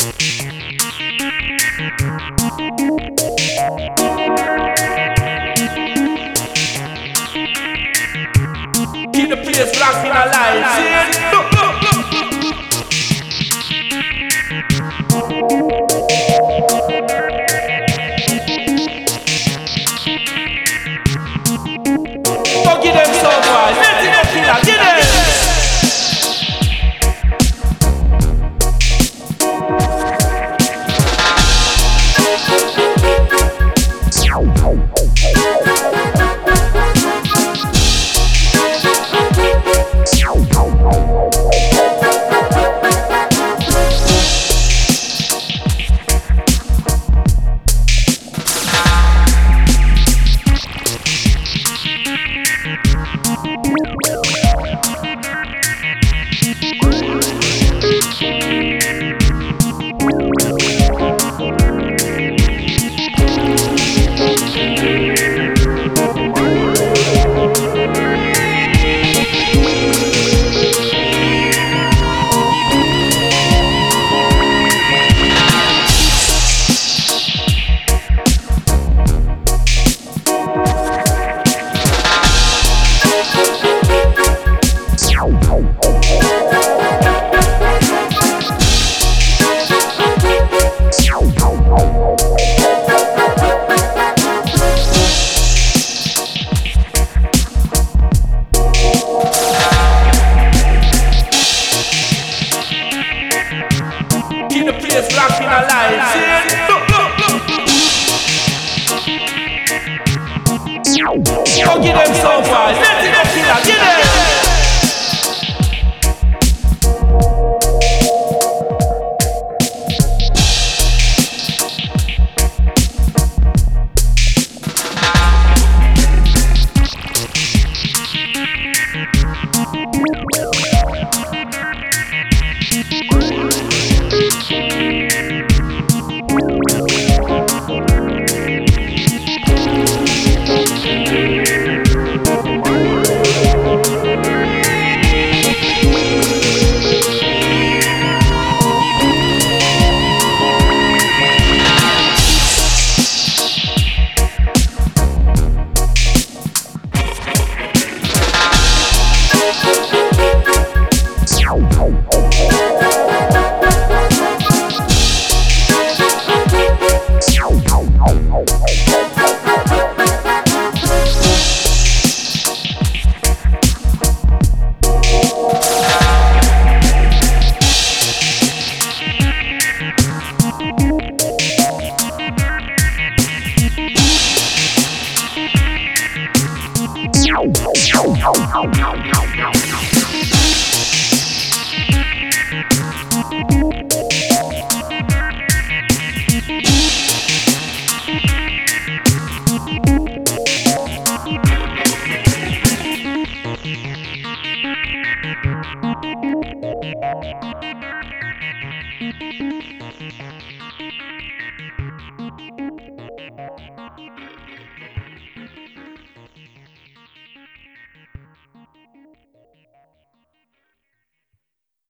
Keep the place rocking alive. See it? Look, look, look. Go give them some boys. Let it go killer. Get them. Keep the place rocking alive. See it? Look, look, look. Go give them some boys. Let it go killer. Get them.